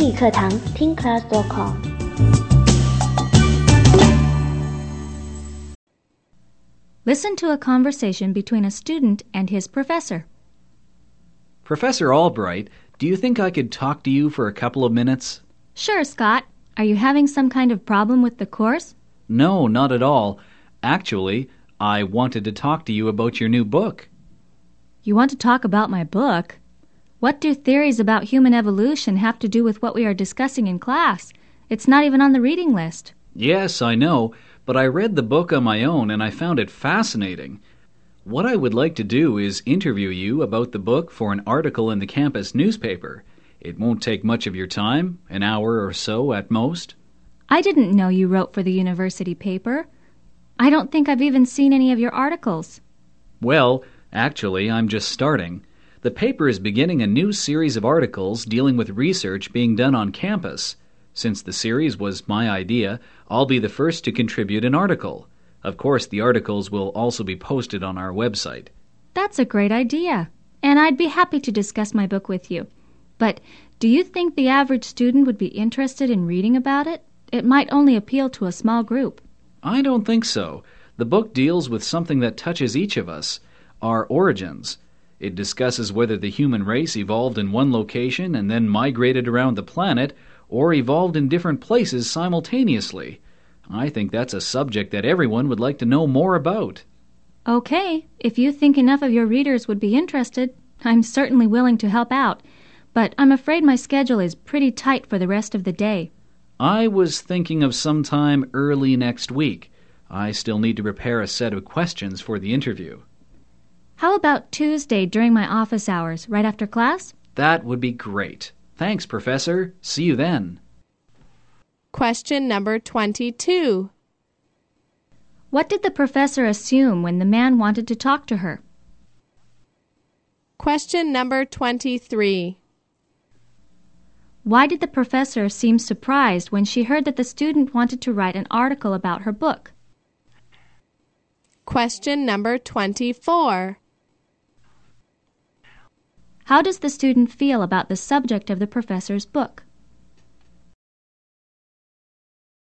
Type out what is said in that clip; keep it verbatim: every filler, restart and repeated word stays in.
英语课堂听 class dot com。 Listen to a conversation between a student and his professor. Professor Albright, do you think I could talk to you for a couple of minutes? Sure, Scott. Are you having some kind of problem with the course? No, not at all. Actually, I wanted to talk to you about your new book. You want to talk about my book? What do theories about human evolution have to do with what we are discussing in class? It's not even on the reading list. Yes, I know, but I read the book on my own and I found it fascinating. What I would like to do is interview you about the book for an article in the campus newspaper. It won't take much of your time, an hour or so at most. I didn't know you wrote for the university paper. I don't think I've even seen any of your articles. Well, actually, I'm just starting. The paper is beginning a new series of articles dealing with research being done on campus. Since the series was my idea, I'll be the first to contribute an article. Of course, the articles will also be posted on our website. That's a great idea, and I'd be happy to discuss my book with you. But do you think the average student would be interested in reading about it? It might only appeal to a small group. I don't think so. The book deals with something that touches each of us, our origins. It discusses whether the human race evolved in one location and then migrated around the planet, or evolved in different places simultaneously. I think that's a subject that everyone would like to know more about. Okay, if you think enough of your readers would be interested, I'm certainly willing to help out. But I'm afraid my schedule is pretty tight for the rest of the day. I was thinking of sometime early next week. I still need to prepare a set of questions for the interview. How about Tuesday during my office hours, right after class? That would be great. Thanks, Professor. See you then. Question number twenty-two. What did the professor assume when the man wanted to talk to her? Question number twenty-three. Why did the professor seem surprised when she heard that the student wanted to write an article about her book? Question number twenty-four. How does the student feel about the subject of the professor's book?